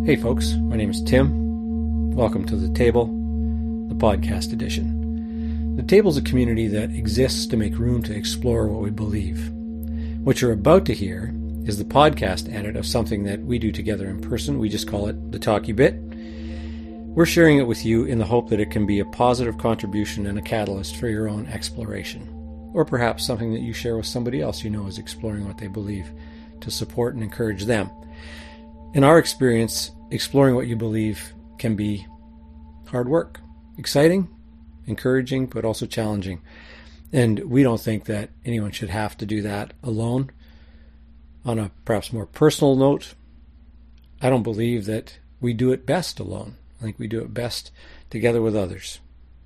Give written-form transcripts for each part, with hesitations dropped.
Hey folks, my name is Tim. Welcome to The Table, the podcast edition. The Table is a community that exists to make room to explore what we believe. What you're about to hear is the podcast edit of something that we do together in person. We just call it The Talkie Bit. We're sharing it with you in the hope that it can be a positive contribution and a catalyst for your own exploration. Or perhaps something that you share with somebody else you know is exploring what they believe to support and encourage them. In our experience, exploring what you believe can be hard work, exciting, encouraging, but also challenging. And we don't think that anyone should have to do that alone. On a perhaps more personal note, I don't believe that we do it best alone. I think we do it best together with others.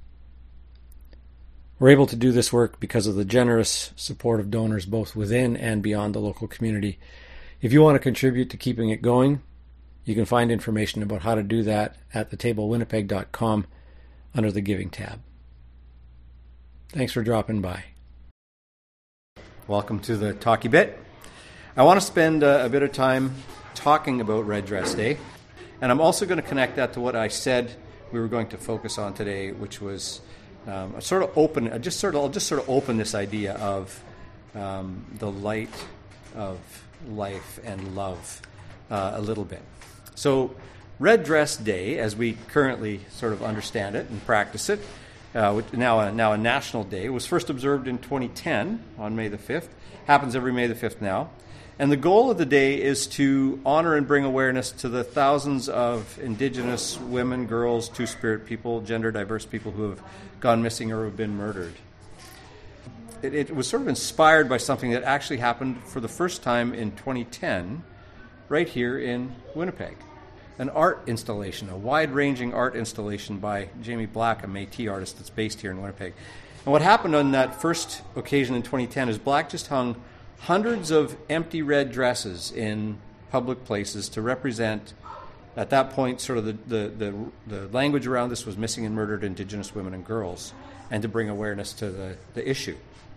We're able to do this work because of the generous support of donors both within and beyond the local community. If you want to contribute to keeping it going, you can find information about how to do that at thetablewinnipeg.com under the Giving tab. Thanks for dropping by. Welcome to the Talkie Bit. I want to spend a bit of time talking about Red Dress Day, and I'm also going to connect that to what I said we were going to focus on today, which was I'll just sort of open this idea of the light of life and love a little bit. So Red Dress Day, as we currently sort of understand it and practice it, now a national day, was first observed in 2010 on May the 5th. Happens every May the 5th now. And the goal of the day is to honor and bring awareness to the thousands of Indigenous women, girls, Two-Spirit people, gender diverse people who have gone missing or have been murdered. It was sort of inspired by something that actually happened for the first time in 2010 right here in Winnipeg. An art installation, a wide-ranging art installation by Jamie Black, a Métis artist that's based here in Winnipeg. And what happened on that first occasion in 2010 is Black just hung hundreds of empty red dresses in public places to represent, at that point, sort of the language around this was missing and murdered Indigenous women and girls, and to bring awareness to the issue.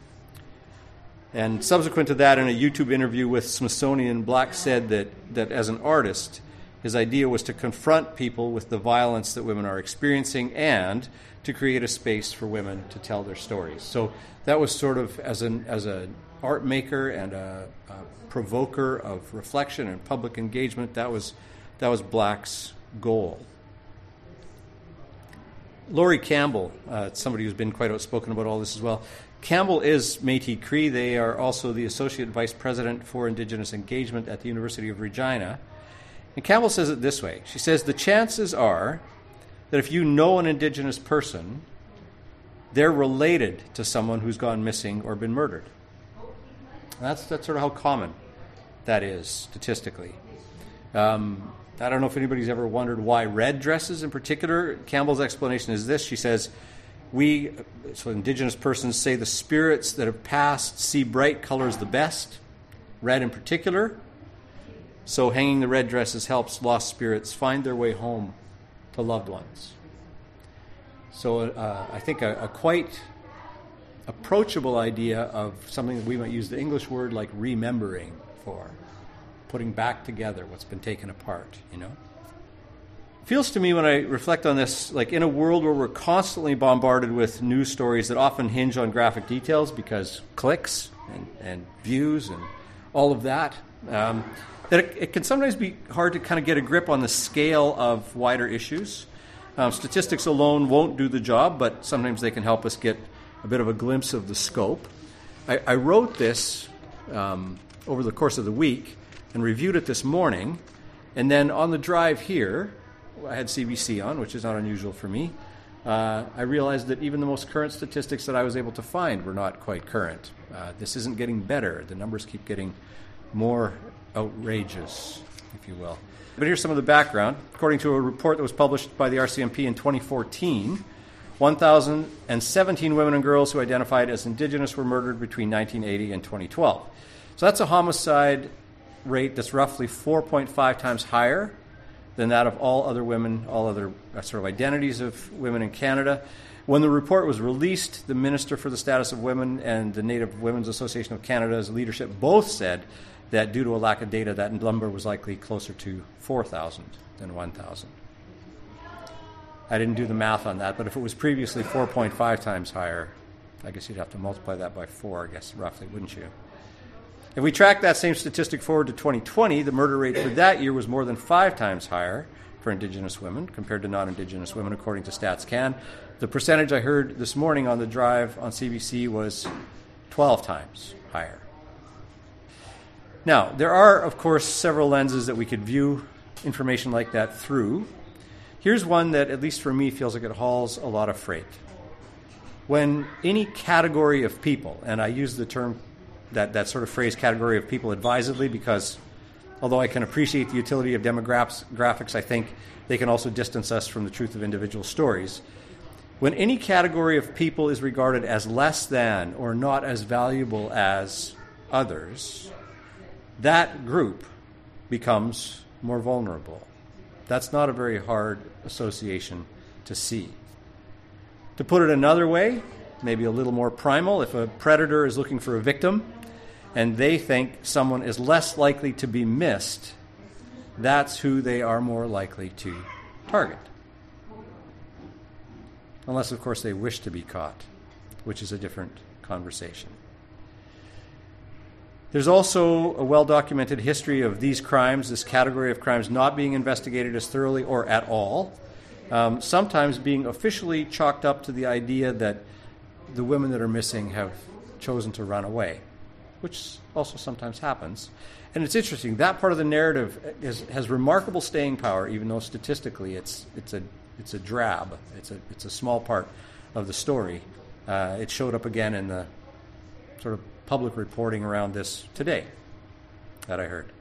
And subsequent to that, in a YouTube interview with Smithsonian, Black said that as an artist, his idea was to confront people with the violence that women are experiencing and to create a space for women to tell their stories. So that was sort of as an art maker and a provoker of reflection and public engagement, that was Black's goal. Laurie Campbell, somebody who's been quite outspoken about all this as well. Campbell is Métis Cree. They are also the Associate Vice President for Indigenous Engagement at the University of Regina. And Campbell says it this way. She says, the chances are that if you know an Indigenous person, they're related to someone who's gone missing or been murdered. And that's sort of how common that is statistically. I don't know if anybody's ever wondered why red dresses in particular. Campbell's explanation is this. She says, so Indigenous persons say the spirits that have passed see bright colors the best, red in particular. So hanging the red dresses helps lost spirits find their way home to loved ones. So I think a quite approachable idea of something that we might use the English word like remembering for, putting back together what's been taken apart, you know. Feels to me when I reflect on this, like in a world where we're constantly bombarded with news stories that often hinge on graphic details because clicks and views and all of that, that it can sometimes be hard to kind of get a grip on the scale of wider issues. Statistics alone won't do the job, but sometimes they can help us get a bit of a glimpse of the scope. I wrote this over the course of the week and reviewed it this morning, and then on the drive here, I had CBC on, which is not unusual for me. I realized that even the most current statistics that I was able to find were not quite current. This isn't getting better. The numbers keep getting more outrageous, if you will. But here's some of the background. According to a report that was published by the RCMP in 2014, 1,017 women and girls who identified as Indigenous were murdered between 1980 and 2012. So that's a homicide rate that's roughly 4.5 times higher than that of all other women, all other sort of identities of women in Canada. When the report was released, the Minister for the Status of Women and the Native Women's Association of Canada's leadership both said that due to a lack of data, that number was likely closer to 4,000 than 1,000. I didn't do the math on that, but if it was previously 4.5 times higher, I guess you'd have to multiply that by 4, I guess, roughly, wouldn't you? If we track that same statistic forward to 2020, the murder rate for that year was more than 5 times higher for Indigenous women compared to non-Indigenous women, according to StatsCan. The percentage I heard this morning on the drive on CBC was 12 times higher. Now, there are, of course, several lenses that we could view information like that through. Here's one that, at least for me, feels like it hauls a lot of freight. When any category of people, and I use the term, that sort of phrase, category of people, advisedly, because although I can appreciate the utility of demographics, I think they can also distance us from the truth of individual stories. When any category of people is regarded as less than or not as valuable as others, that group becomes more vulnerable. That's not a very hard association to see. To put it another way, maybe a little more primal, if a predator is looking for a victim and they think someone is less likely to be missed, that's who they are more likely to target. Unless, of course, they wish to be caught, which is a different conversation. There's also a well-documented history of these crimes, this category of crimes, not being investigated as thoroughly or at all, sometimes being officially chalked up to the idea that the women that are missing have chosen to run away, which also sometimes happens. And it's interesting, that part of the narrative has remarkable staying power, even though statistically it's a drab, it's a small part of the story. It showed up again in the sort of public reporting around this today that I heard.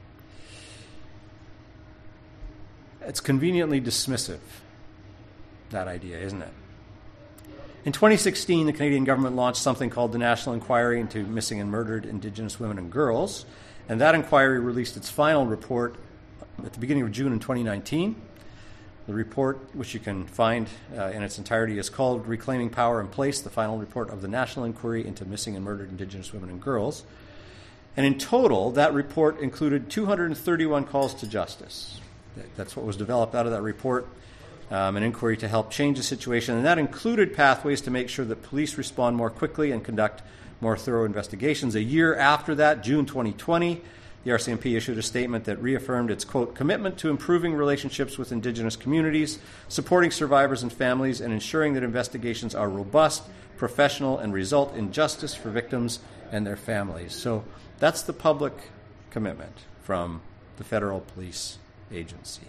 It's conveniently dismissive, that idea, isn't it? In 2016, the Canadian government launched something called the National Inquiry into Missing and Murdered Indigenous Women and Girls, and that inquiry released its final report at the beginning of June in 2019. The report, which you can find in its entirety, is called Reclaiming Power in Place, the final report of the National Inquiry into Missing and Murdered Indigenous Women and Girls. And in total, that report included 231 calls to justice. That's what was developed out of that report, an inquiry to help change the situation. And that included pathways to make sure that police respond more quickly and conduct more thorough investigations. A year after that, June 2020, the RCMP issued a statement that reaffirmed its, quote, commitment to improving relationships with Indigenous communities, supporting survivors and families, and ensuring that investigations are robust, professional, and result in justice for victims and their families. So that's the public commitment from the federal police agency.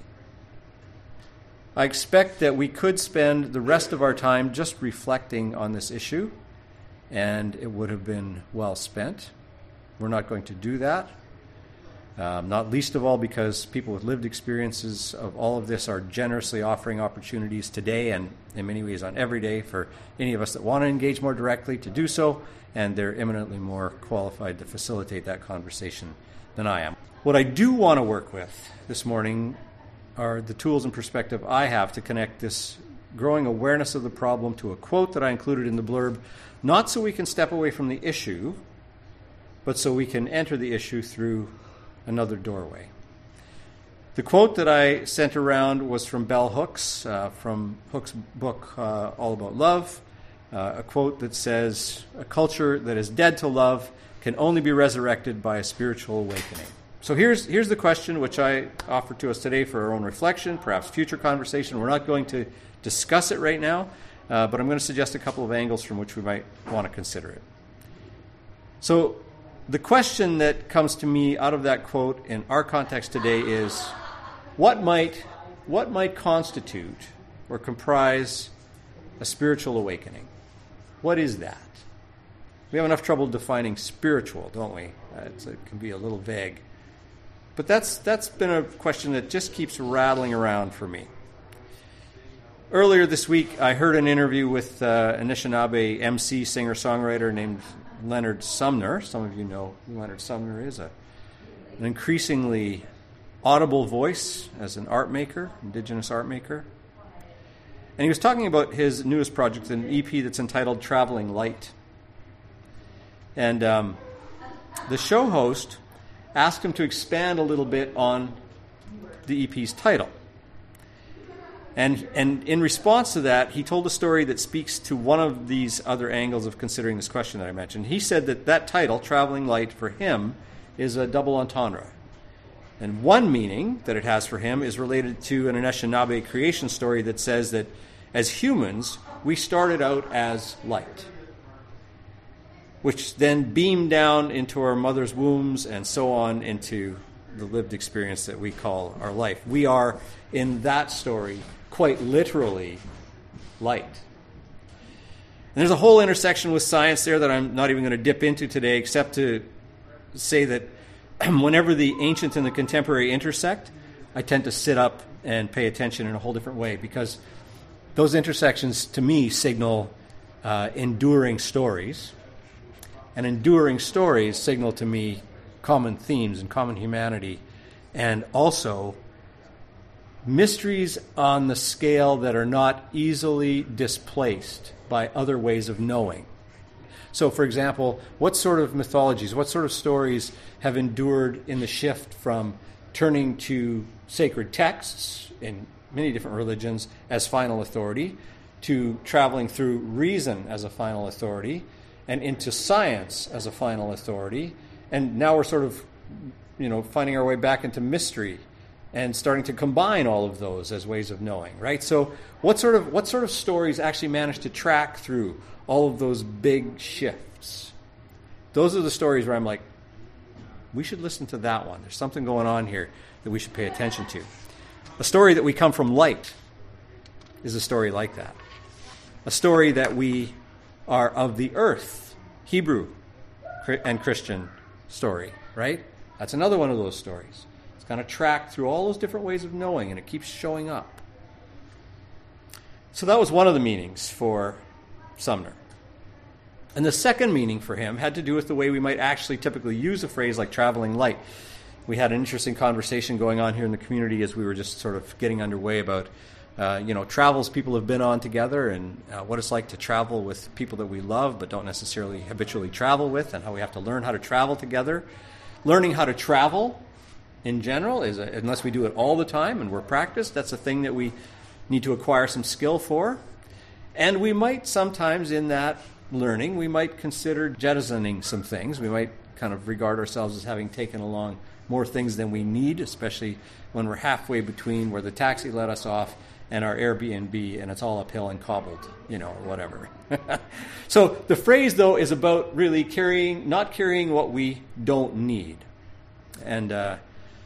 I expect that we could spend the rest of our time just reflecting on this issue, and it would have been well spent. We're not going to do that. Not least of all because people with lived experiences of all of this are generously offering opportunities today and in many ways on every day for any of us that want to engage more directly to do so, and they're eminently more qualified to facilitate that conversation than I am. What I do want to work with this morning are the tools and perspective I have to connect this growing awareness of the problem to a quote that I included in the blurb, not so we can step away from the issue, but so we can enter the issue through another doorway. The quote that I sent around was from Bell Hooks, from Hooks' book, All About Love, a quote that says, "A culture that is dead to love can only be resurrected by a spiritual awakening." So here's the question which I offer to us today for our own reflection, perhaps future conversation. We're not going to discuss it right now, but I'm going to suggest a couple of angles from which we might want to consider it. So the question that comes to me out of that quote in our context today is, what might constitute or comprise a spiritual awakening? What is that? We have enough trouble defining spiritual, don't we? It can be a little vague. But that's been a question that just keeps rattling around for me. Earlier this week, I heard an interview with Anishinaabe MC, singer-songwriter named Leonard Sumner. Some of you know who Leonard Sumner is, an increasingly audible voice as an art maker, Indigenous art maker. And he was talking about his newest project, an EP that's entitled Traveling Light. And the show host asked him to expand a little bit on the EP's title. And in response to that, he told a story that speaks to one of these other angles of considering this question that I mentioned. He said that title, Traveling Light, for him is a double entendre. And one meaning that it has for him is related to an Anishinaabe creation story that says that as humans, we started out as light, which then beamed down into our mother's wombs and so on into the lived experience that we call our life. We are, in that story, quite literally light. And there's a whole intersection with science there that I'm not even going to dip into today, except to say that whenever the ancient and the contemporary intersect, I tend to sit up and pay attention in a whole different way, because those intersections, to me, signal enduring stories. And enduring stories signal to me common themes and common humanity, and also mysteries on the scale that are not easily displaced by other ways of knowing. So, for example, what sort of mythologies, what sort of stories have endured in the shift from turning to sacred texts in many different religions as final authority, to traveling through reason as a final authority, and into science as a final authority, and now we're sort of, finding our way back into mystery and starting to combine all of those as ways of knowing, right? So what sort of stories actually manage to track through all of those big shifts? Those are the stories where I'm like, we should listen to that one. There's something going on here that we should pay attention to. A story that we come from light is a story like that. A story that we are of the earth, Hebrew and Christian story, right? That's another one of those stories. It's going to track through all those different ways of knowing, and it keeps showing up. So that was one of the meanings for Sumner. And the second meaning for him had to do with the way we might actually typically use a phrase like traveling light. We had an interesting conversation going on here in the community as we were just sort of getting underway about travels people have been on together, and what it's like to travel with people that we love but don't necessarily habitually travel with, and how we have to learn how to travel together. Learning how to travel in general is, unless we do it all the time and we're practiced, that's a thing that we need to acquire some skill for. And we might sometimes in that learning, we might consider jettisoning some things. We might kind of regard ourselves as having taken along more things than we need, especially when we're halfway between where the taxi let us off and our Airbnb, and it's all uphill and cobbled, or whatever. So the phrase, though, is about really not carrying what we don't need. And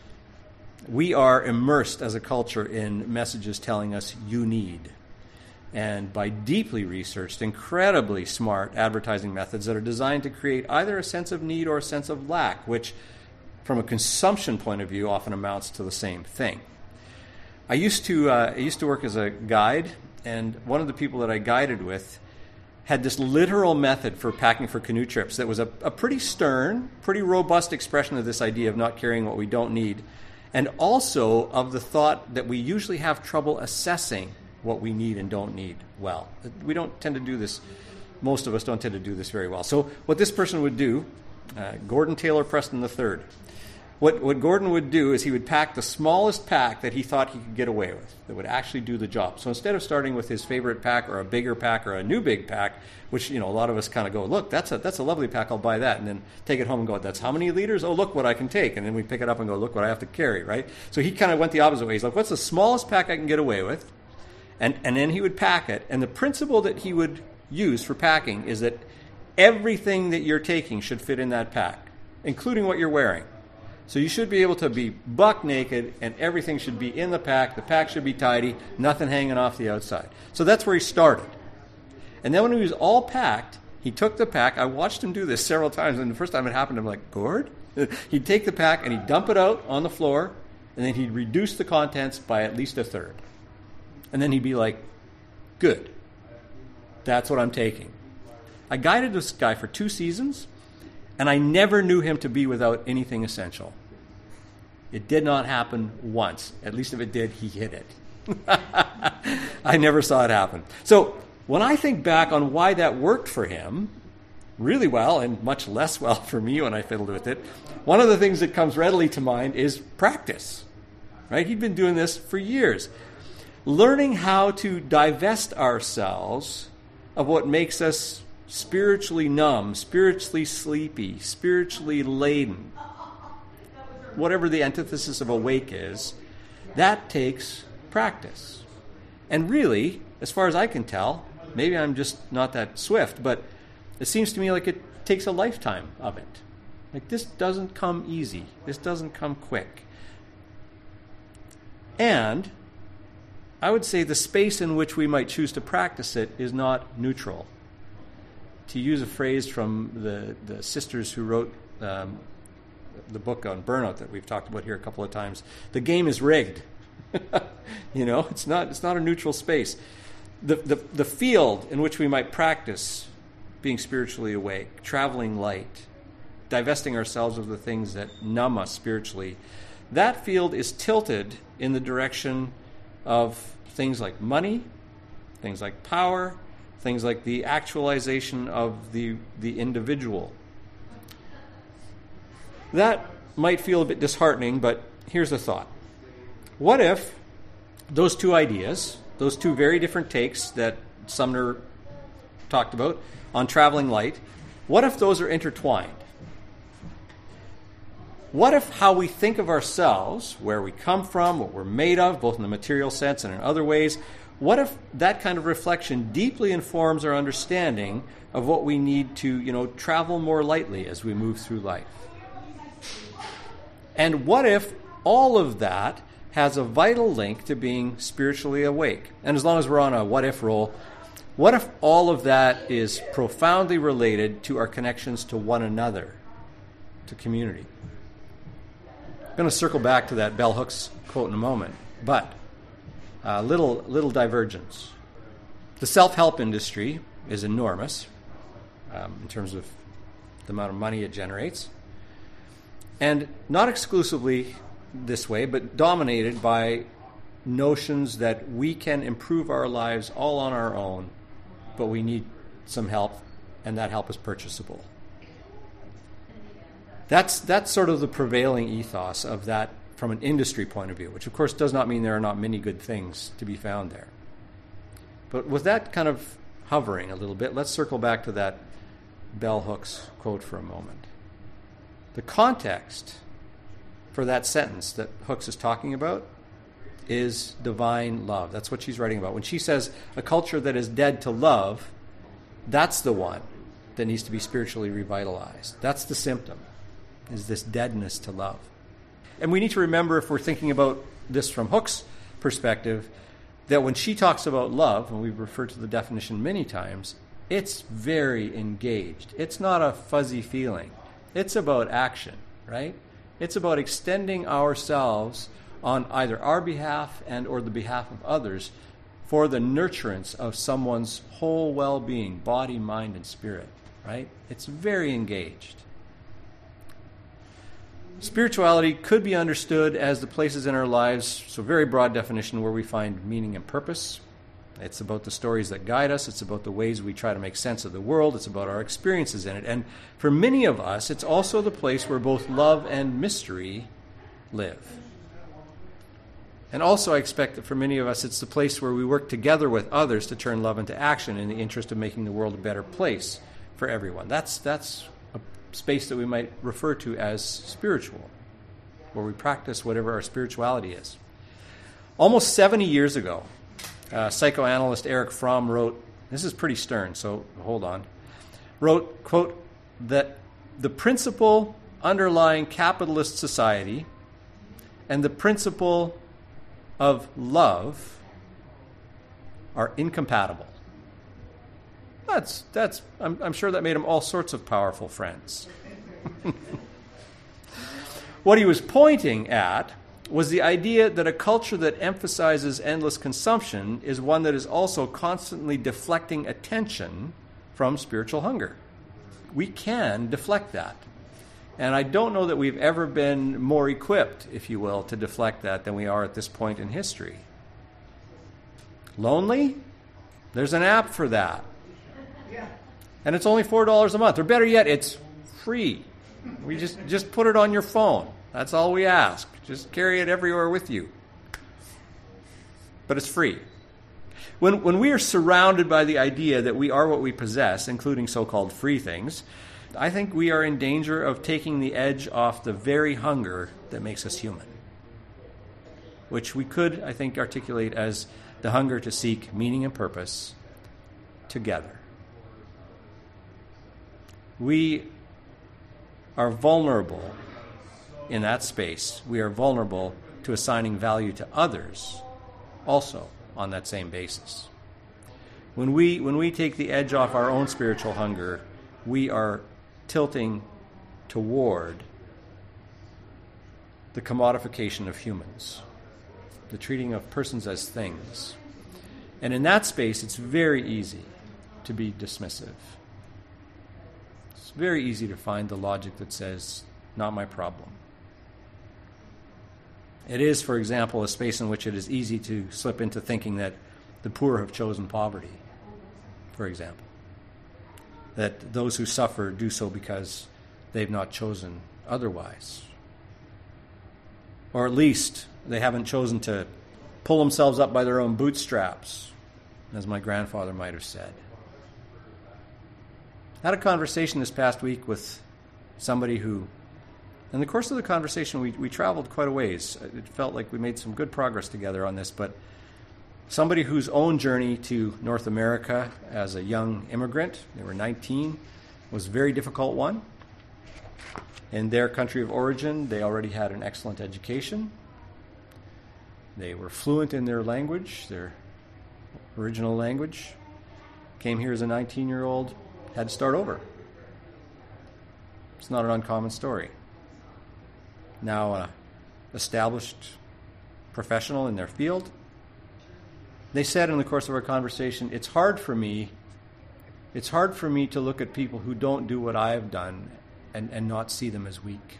we are immersed as a culture in messages telling us you need. And by deeply researched, incredibly smart advertising methods that are designed to create either a sense of need or a sense of lack, which from a consumption point of view often amounts to the same thing. I used to work as a guide, and one of the people that I guided with had this literal method for packing for canoe trips that was a pretty stern, pretty robust expression of this idea of not carrying what we don't need, and also of the thought that we usually have trouble assessing what we need and don't need well. We don't tend to do this. Most of us don't tend to do this very well. So what this person would do, Gordon Taylor Preston III, what Gordon would do is he would pack the smallest pack that he thought he could get away with, that would actually do the job. So instead of starting with his favorite pack or a bigger pack or a new big pack, which a lot of us kind of go, look, that's a lovely pack, I'll buy that, and then take it home and go, that's how many liters? Oh, look what I can take. And then we pick it up and go, look what I have to carry, right? So he kind of went the opposite way. He's like, what's the smallest pack I can get away with? And then he would pack it. And the principle that he would use for packing is that everything that you're taking should fit in that pack, including what you're wearing. So you should be able to be buck naked, and everything should be in the pack. The pack should be tidy, nothing hanging off the outside. So that's where he started. And then when he was all packed, he took the pack. I watched him do this several times, and the first time it happened, I'm like, Gord? He'd take the pack and he'd dump it out on the floor, and then he'd reduce the contents by at least a third. And then he'd be like, good. That's what I'm taking. I guided this guy for 2 seasons, and I never knew him to be without anything essential. It did not happen once. At least if it did, he hid it. I never saw it happen. So when I think back on why that worked for him, really well and much less well for me when I fiddled with it. One of the things that comes readily to mind is practice. Right? He'd been doing this for years. Learning how to divest ourselves of what makes us spiritually numb, spiritually sleepy, spiritually laden. Whatever the antithesis of awake is, that takes practice. And really, as far as I can tell, maybe I'm just not that swift, but it seems to me like it takes a lifetime of it. Like, this doesn't come easy. This doesn't come quick. And I would say the space in which we might choose to practice it is not neutral. To use a phrase from the sisters who wrote the book on burnout that we've talked about here a couple of times, the game is rigged. It's not a neutral space. The field in which we might practice being spiritually awake, traveling light, divesting ourselves of the things that numb us spiritually, that field is tilted in the direction of things like money, things like power, things like the actualization of the individual. That might feel a bit disheartening, but here's a thought. What if those two ideas, those two very different takes that Sumner talked about on traveling light, what if those are intertwined? What if how we think of ourselves, where we come from, what we're made of, both in the material sense and in other ways, what if that kind of reflection deeply informs our understanding of what we need to, travel more lightly as we move through life? And what if all of that has a vital link to being spiritually awake? And as long as we're on a what-if roll, what if all of that is profoundly related to our connections to one another, to community? I'm going to circle back to that bell hooks quote in a moment, but little divergence. The self-help industry is enormous in terms of the amount of money it generates, and not exclusively this way, but dominated by notions that we can improve our lives all on our own, but we need some help, and that help is purchasable. That's sort of the prevailing ethos of that from an industry point of view, which of course does not mean there are not many good things to be found there. But with that kind of hovering a little bit, let's circle back to that bell hooks quote for a moment. The context for that sentence that Hooks is talking about is divine love. That's what she's writing about. When she says a culture that is dead to love, that's the one that needs to be spiritually revitalized. That's the symptom, is this deadness to love. And we need to remember, if we're thinking about this from Hooks' perspective, that when she talks about love, and we've referred to the definition many times, it's very engaged. It's not a fuzzy feeling. It's about action, right? It's about extending ourselves on either our behalf and or the behalf of others for the nurturance of someone's whole well-being, body, mind, and spirit, right? It's very engaged. Spirituality could be understood as the places in our lives, so very broad definition, where we find meaning and purpose. It's about the stories that guide us. It's about the ways we try to make sense of the world. It's about our experiences in it. And for many of us, it's also the place where both love and mystery live. And also, I expect that for many of us, it's the place where we work together with others to turn love into action in the interest of making the world a better place for everyone. That's a space that we might refer to as spiritual, where we practice whatever our spirituality is. Almost 70 years ago, psychoanalyst Erich Fromm wrote, this is pretty stern, so hold on, wrote, quote, that the principle underlying capitalist society and the principle of love are incompatible. I'm sure that made him all sorts of powerful friends. What he was pointing at was the idea that a culture that emphasizes endless consumption is one that is also constantly deflecting attention from spiritual hunger. We can deflect that. And I don't know that we've ever been more equipped, if you will, to deflect that than we are at this point in history. Lonely? There's an app for that. And it's only $4 a month. Or better yet, it's free. We just put it on your phone. That's all we ask. Just carry it everywhere with you. But it's free. When we are surrounded by the idea that we are what we possess, including so-called free things, I think we are in danger of taking the edge off the very hunger that makes us human, which we could, I think, articulate as the hunger to seek meaning and purpose together. We are vulnerable in that space. We are vulnerable to assigning value to others also on that same basis. When we take the edge off our own spiritual hunger, we are tilting toward the commodification of humans, the treating of persons as things. And in that space, it's very easy to be dismissive. It's very easy to find the logic that says, not my problem. It is, for example, a space in which it is easy to slip into thinking that the poor have chosen poverty, for example. That those who suffer do so because they've not chosen otherwise. Or at least they haven't chosen to pull themselves up by their own bootstraps, as my grandfather might have said. I had a conversation this past week with somebody who, in the course of the conversation, we traveled quite a ways. It felt like we made some good progress together on this, but somebody whose own journey to North America as a young immigrant, they were 19, was a very difficult one. In their country of origin, they already had an excellent education. They were fluent in their language, their original language. Came here as a 19-year-old, had to start over. It's not an uncommon story. Now an established professional in their field. They said in the course of our conversation, it's hard for me to look at people who don't do what I have done and not see them as weak.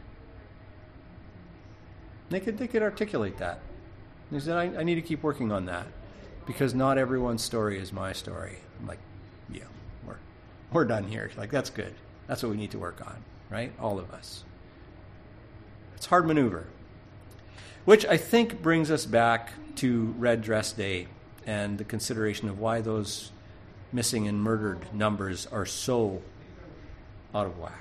They could articulate that. They said, I need to keep working on that because not everyone's story is my story. I'm like, yeah, we're done here. Like, that's good. That's what we need to work on, right? All of us. It's hard maneuver. Which I think brings us back to Red Dress Day and the consideration of why those missing and murdered numbers are so out of whack.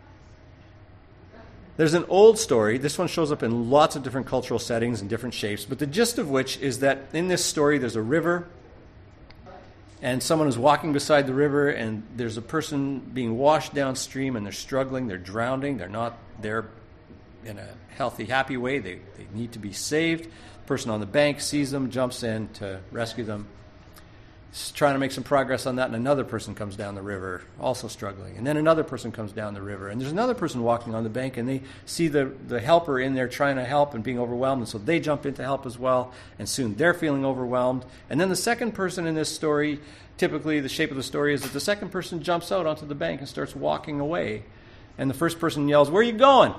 There's an old story. This one shows up in lots of different cultural settings and different shapes, but the gist of which is that in this story there's a river, and someone is walking beside the river, and there's a person being washed downstream, and they're struggling, they're drowning, they're not there in a healthy, happy way. They need to be saved. The person on the bank sees them, jumps in to rescue them. He's trying to make some progress on that, and another person comes down the river, also struggling. And then another person comes down the river, and there's another person walking on the bank, and they see the helper in there trying to help and being overwhelmed, and so they jump in to help as well, and soon they're feeling overwhelmed. And then the second person in this story, typically the shape of the story is that the second person jumps out onto the bank and starts walking away, and the first person yells, "Where are you going?"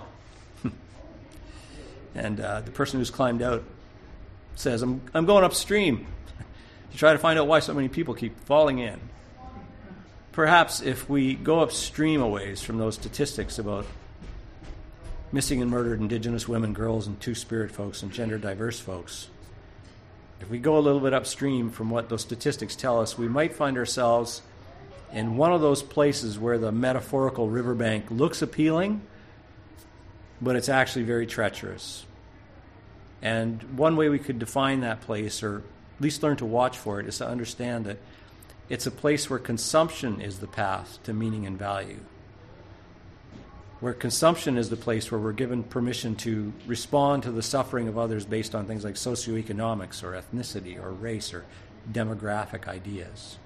And the person who's climbed out says, I'm going upstream to try to find out why so many people keep falling in. Perhaps if we go upstream a ways from those statistics about missing and murdered Indigenous women, girls, and Two-Spirit folks and gender-diverse folks, if we go a little bit upstream from what those statistics tell us, we might find ourselves in one of those places where the metaphorical riverbank looks appealing, but it's actually very treacherous. And one way we could define that place, or at least learn to watch for it, is to understand that it's a place where consumption is the path to meaning and value. Where consumption is the place where we're given permission to respond to the suffering of others based on things like socioeconomics or ethnicity or race or demographic ideas.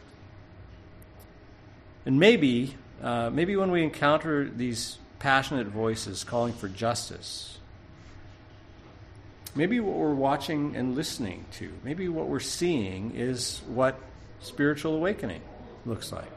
And maybe when we encounter these passionate voices calling for justice, maybe what we're watching and listening to, maybe what we're seeing is what spiritual awakening looks like.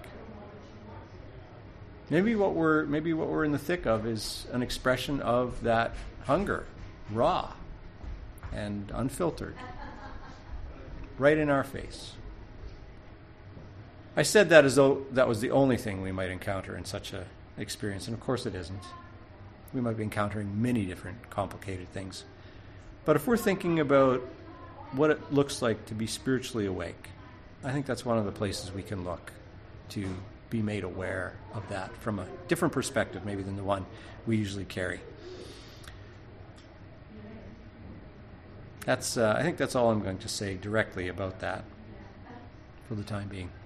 Maybe what we're in the thick of is an expression of that hunger, raw and unfiltered, right in our face. I said that as though that was the only thing we might encounter in such an experience, and of course it isn't. We might be encountering many different complicated things. But if we're thinking about what it looks like to be spiritually awake, I think that's one of the places we can look to be made aware of that from a different perspective maybe than the one we usually carry. I think that's all I'm going to say directly about that for the time being.